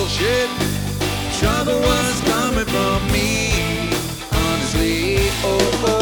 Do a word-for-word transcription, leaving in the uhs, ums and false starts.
bullshit. Trouble was coming from me, honestly. Oh, oh.